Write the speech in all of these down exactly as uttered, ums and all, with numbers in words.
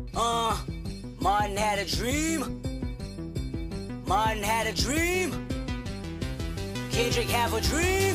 Uh, Martin had a dream. Martin had a dream. Kendrick have a dream.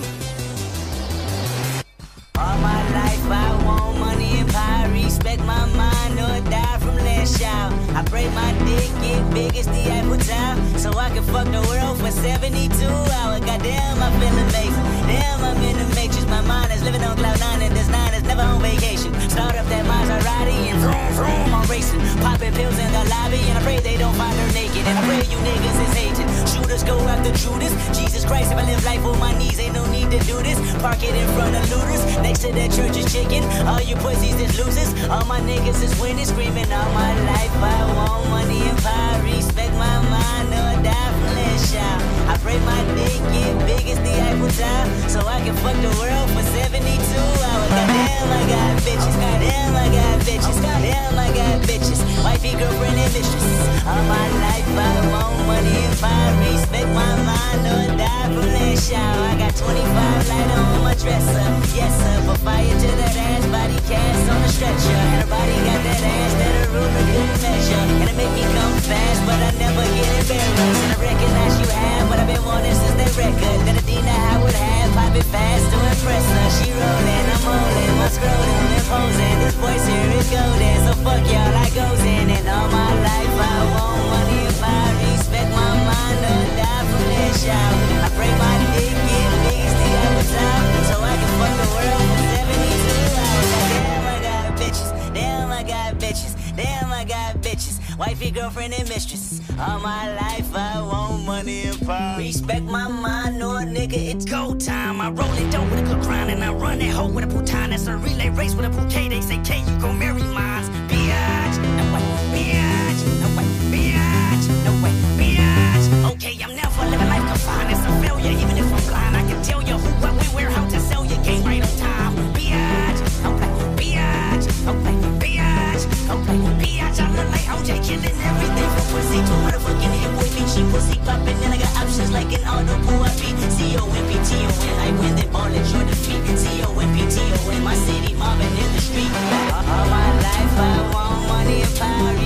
All my life I want money and power. Respect my mind or die from last child. I pray my dick get big as the Eiffel Tower, so I can fuck the world for seventy-two hours. Goddamn, I feel amazing. Damn, I'm in the matrix. My mind is living on cloud nine, and this nine is never on vacation. Start up that Maserati and vroom vroom, I'm racing. Popping pills in the lobby, and I pray they don't find her naked. And I pray you niggas is hating. Shooters go after Judas. Jesus Christ, if I live life on my knees, ain't no need to do this. Park it in front of looters. Next to that church is chicken. All you pussies is losers. All my niggas is winning, screaming all my life. I want money and power. Respect my mind or die from last child. I pray my dick get big as the Eiffel Tower, so I can fuck the world for seventy-two hours. Goddamn, I got bitches. Goddamn, I got bitches. Goddamn, I got bitches. Wifey, girlfriend, and mistress. All my life I want money and power. Respect my mind or die from last child. I got twenty-five light on my dresser. Yes sir, for fire to that ass, body cast on the stretcher. And her body got that ass that a ruler couldn't measure. And it make me come fast, but I never get embarrassed. And I recognize you have what I've been wanting since that record that Adina I would have. Pop it fast to impress her. She rolling, I'm rolling, my scrotum imposing. This voice here is golden, so fuck y'all, I goes in. And all my life I want money and power. Respect my mind or die from that shout. I pray my dick get big as the Eiffel Tower, so I can fuck the world for seventy-two hours. Damn, I got bitches. Damn, I got bitches. Damn, I got bitches. Wifey, girlfriend, and mistress. All my life I want money and power. Respect my mind or nigga, it's go time. I roll it dope with a good grind, and I run that hoe with a bouton. That's a relay race with a bouquet. They say, K, you gon' marry mines. Biatch, no way, biatch, no way, biatch, no way, biatch. Okay, I'm never living life confined. It's a failure, even if I'm blind. I can tell you who, what, when, where, how to sell your game right on time. Biatch, okay, biatch, okay, biatch, okay, biatch. I look like O J, killing everything from pussy to motherfucking hit boy. Bitch, she pussy popping, and I got options like an auto pull. I be C O M P T O N. I win the ball at your defeat. C O M P T O N. My city mobbing in the street. All my life I want money and power.